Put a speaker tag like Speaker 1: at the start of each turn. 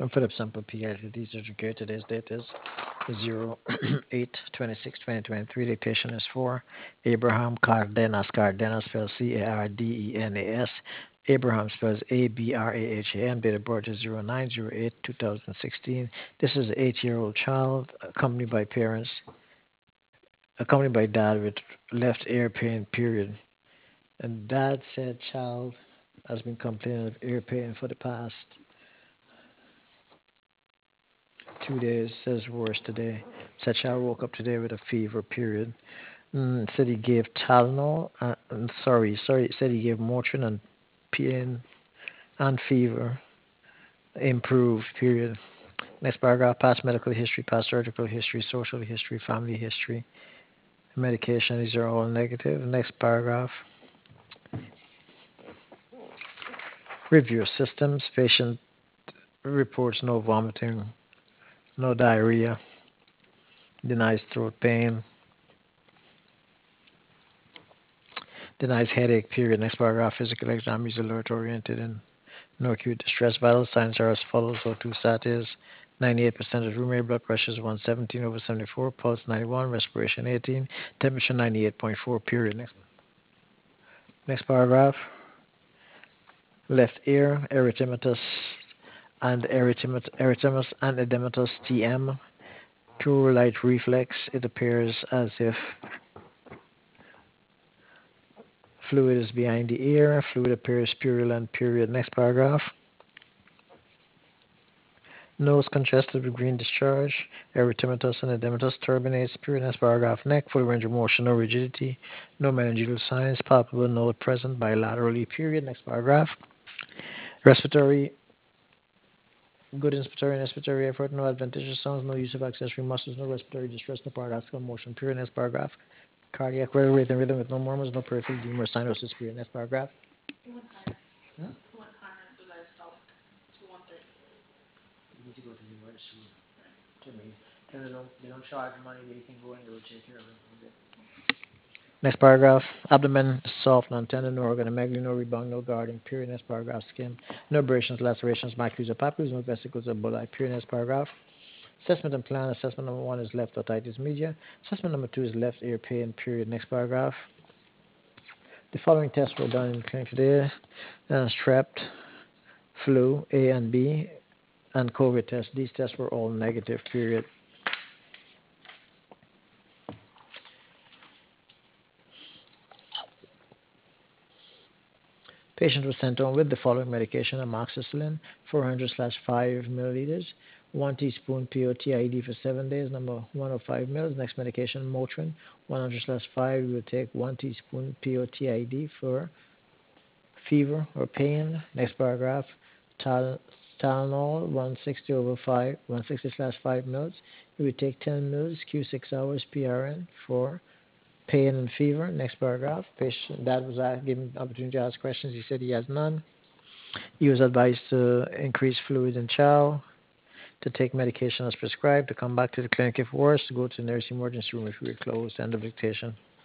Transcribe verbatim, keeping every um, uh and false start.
Speaker 1: Philip Sample P L T D certificate. Today's date is zero eight twenty-six twenty twenty-three. Dictation is for Abraham Cardenas. Cardenas spells C A R D E N A S. Abraham spells A B R A H A M. Date of birth is zero nine zero eight two thousand sixteen. This is an eight-year-old child accompanied by parents, accompanied by dad with left ear pain, period. And dad said child has been complaining of ear pain for the past two days, says worse today. Said child woke up today with a fever, period. Mm, said he gave Tylenol, uh, um, sorry, sorry, said he gave Motrin and pain and fever, improved, period. Next paragraph, past medical history, past surgical history, social history, family history, medication, these are all negative. Next paragraph, review systems, patient reports no vomiting, no diarrhea, denies throat pain, denies headache, period. Next paragraph, physical exam is alert oriented and no acute distress. Vital signs are as follows. O two sat is ninety-eight percent of room air, blood pressure is one seventeen over seventy-four, pulse ninety-one, respiration eighteen, temperature ninety-eight point four, period. Next, next paragraph, left ear, erythematous and erythemat- erythemus and edematous T M, pure light reflex. It appears as if fluid is behind the ear. Fluid appears purulent, period. Next paragraph. Nose congested with green discharge. Erythematous and edematous turbinates. Period. Next paragraph. Neck full range of motion, no rigidity, no meningeal signs. Palpable node present bilaterally. Period. Next paragraph. Respiratory, good inspiratory and expiratory effort, no adventitious sounds, no use of accessory muscles, no respiratory distress, no paradoxical motion. Period. Next paragraph. Cardiac rate and rhythm with no murmurs, no peripheral edema or cyanosis. Period. Next paragraph. Huh? You need to go to the emergency room. To me. And they don't, they don't charge money, they can go and they'll take care of it. Next paragraph. Abdomen soft, non-tender, no organomegaly, no rebound, no guarding. Period. Next paragraph. Skin, no abrasions, lacerations, macules or papules, no vesicles or bullae. Period. Next paragraph. Assessment and plan. Assessment number one is left otitis media. Assessment number two is left ear pain. Period. Next paragraph. The following tests were done in the clinic today: uh, strep, flu, A and B, and COVID tests. These tests were all negative. Period. Patient was sent on with the following medication: amoxicillin, four hundred slash five milliliters, one teaspoon P O T I D for seven days, number one hundred five mils. Next medication, Motrin, one hundred slash five. You will take one teaspoon P O T I D for fever or pain. Next paragraph, Tyl- Tylenol, one hundred sixty over five, one hundred sixty slash five mils. You will take ten mils, Q six hours P R N for pain and fever. Next paragraph, patient that was uh, given opportunity to ask questions. He said he has none. He was advised to increase fluid in chow, to take medication as prescribed, to come back to the clinic if worse, to go to the nurse emergency room if we were closed. End of dictation.